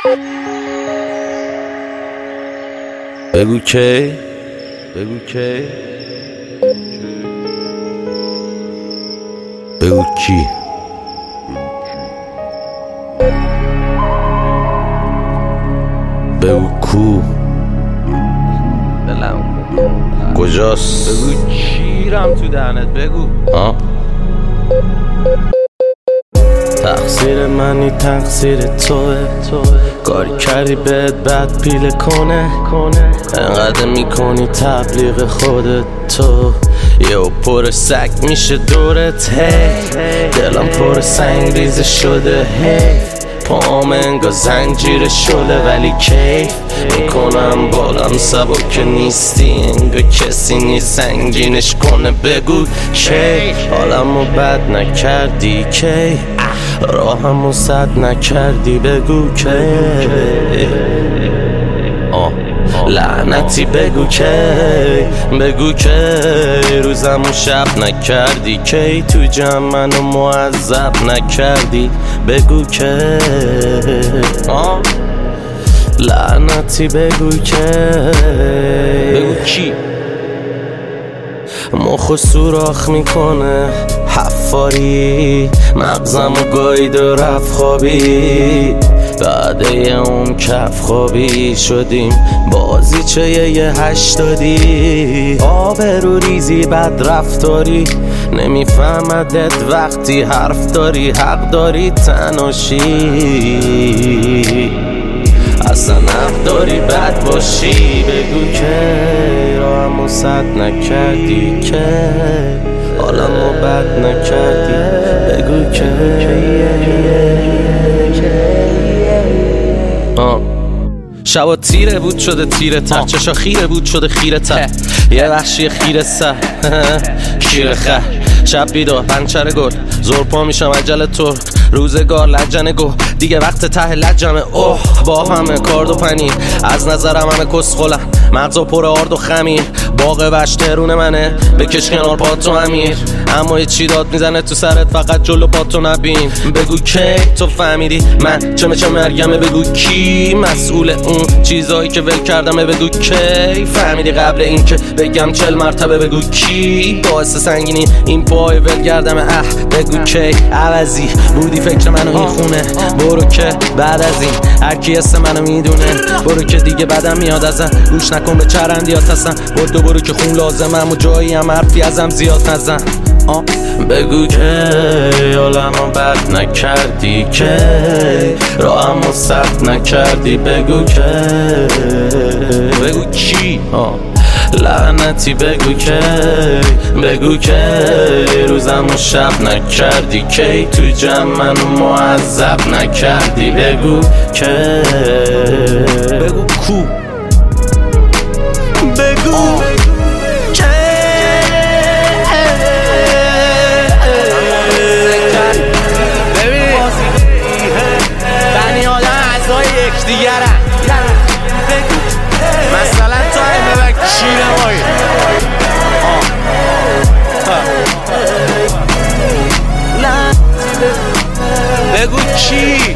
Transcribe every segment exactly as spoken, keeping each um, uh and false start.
بگو کی بگو کی بگو کی بگو کو دلم کن کجاست بگو کیرم تو دهنت بگو ها تقصیر منی تقصیر توه کاری کردی بهت بد پیله کنه انقدر میکنی تبلیغ خودت تو یه پر سگ میشه دورت هی دلم پر سنگ ریزه شده هی پام انگا زنجیر شله ولی کیف میکنم بالم سبک نیستی انگا کسی نیست سنگینش کنه بگو کی حالمو بد نکردی کی راهمو سد نکردی بگو کی آه لعنتی بگو کی بگو کی روزمو شب نکردی کی تو جمع منو معذب نکردی بگو کی آه لعنتی بگو کی بگو کی مخو سوراخ میکنه حفاری مغزمو گاید و رفت خوابی بعد یه اون کف خوابی شدیم بازی چه یه هشتادی آبرو ریزی بد رفتاری نمیفهمدت وقتی حرف داری حق داری تناشی اصلا حق داری بد باشی بگو که راهمو سد نکردی که حالمو بد نکردی بگو که شبا تیره بود شده تیره تر چشا خیره بود شده خیره تر یه وحشی خیره سر کیره خر شب بیدار پنچر گل زور پا میشم عجل تر روزگار لجنه گو دیگه وقت ته لجمه اوه با همه کارد و پنیر از نظرم همه کسخولن مغزا پر آرد و خمیر باغ وش ترون منه بکش کنار پاتو امیر اما یه چی داد میزنه تو سرت فقط جلو پاتو نبین بگو کی تو فهمیدی من چمه چه مرگمه بگو کی مسئول اون چیزایی که ول کردمه بگو کی فهمیدی قبل این که بگم چل مرتبه بگو کی باعث سنگینی این پای ول کردمه اه بگو کی عوضی بودی فکر منو این خونه برو که بعد از این هر کی اسم منو میدونه برو که دیگه بدم میاد ازم گوش نکن به چرندیات هستم برو برو که خون لازمم و جایی هم حرفی ازم زیاد نزن آه. بگو که حالمو بد نکردی که راهمو سد نکردی بگو که بگو کی آه. لعنتی بگو که بگو که روزمو شب نکردی کی تو جمع منو معذب نکردی بگو که بگو کو بگو که ببین بنی آدم اعضای یکدیگرن مثلا تو همه و کیره مایی بگو کی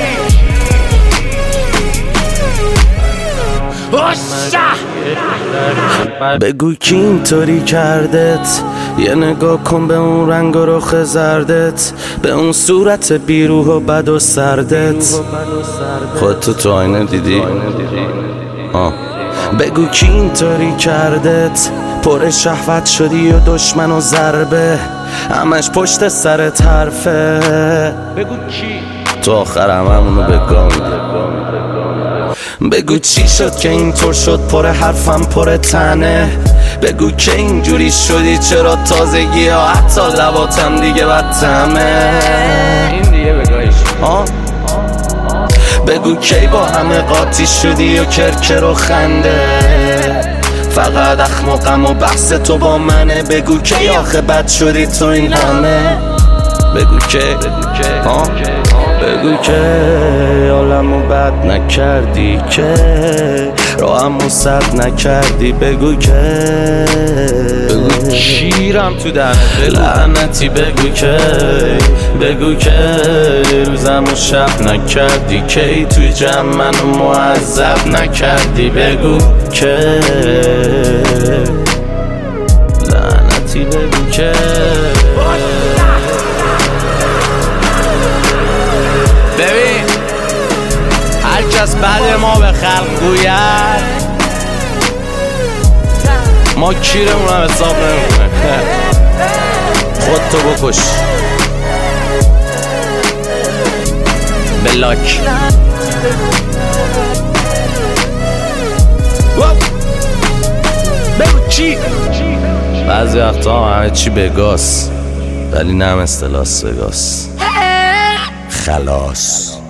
بگو کی اینطوری کردت یه نگاه کن به اون رنگ و رخ زردت به اون صورت بیروح و بد و سردت خودتو تو آینه دیدی آه. بگو کی اینطوری کردت پر شهوت شدی و دشمن و ضربه همش پشت سرت حرفه بگو کی تو آخر هممونو به گام بگو چی شد که اینطور شد پر حرفم پر تنه بگو که اینجوری شدی چرا تازگی ها حتی لباتم دیگه بدتمه این دیگه بگایش آه بگو کی با همه قاطی شدی و کرکر و خنده فقط اخمقم و بحث تو با منه بگو کی آخه بد شدی تو این همه بگو که ها بگو که حالمو بد نکردی که راهمو سد نکردی بگو که بگو شیرم تو دهنت لعنتی بگو که بگو که روزمو شب نکردی که توی جمع منو معذب نکردی بگو که لعنتی بگو که ببین هر کس بعد ما به خلق گوید ما کیرمون هم حساب نمیکنه خودتو بکش بلاک بگو چی؟ بعضی وقتا همه چی بگاس ولی نه مثل لاس وگاس خلاص